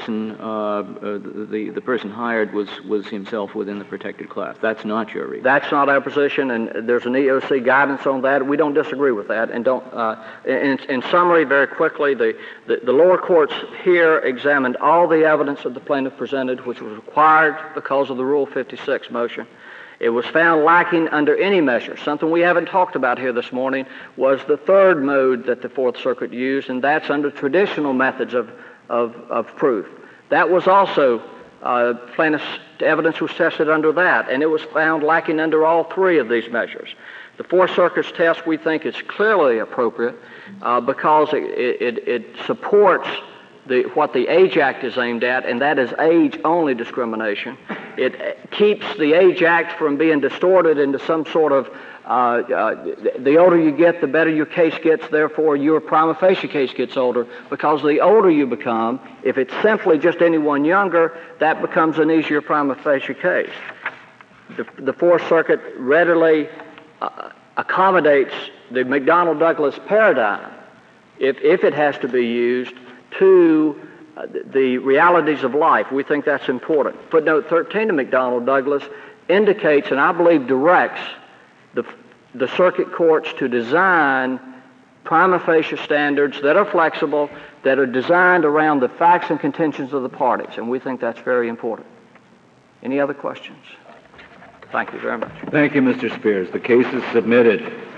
person hired was himself within the protected class. That's not your reason. That's not our position, and there's an EOC guidance on that. We don't disagree with that, and don't. In summary, very quickly, the lower courts here examined all the evidence that the plaintiff presented, which was required because of the Rule 56 motion. It was found lacking under any measure. Something we haven't talked about here this morning was the third mode that the Fourth Circuit used, and that's under traditional methods of proof. That was also, plaintiff's evidence was tested under that, and it was found lacking under all three of these measures. The Fourth Circuit's test, we think, is clearly appropriate because it supports what the Age Act is aimed at, and that is age-only discrimination. It keeps the Age Act from being distorted into some sort of, the older you get, the better your case gets, therefore your prima facie case gets older, because the older you become, if it's simply just anyone younger, that becomes an easier prima facie case. The Fourth Circuit readily accommodates the McDonnell-Douglas paradigm, if it has to be used, to the realities of life. We think that's important. Footnote 13 of McDonnell-Douglas indicates, and I believe directs, the circuit courts to design prima facie standards that are flexible, that are designed around the facts and contentions of the parties, and we think that's very important. Any other questions? Thank you very much. Thank you, Mr. Spears. The case is submitted.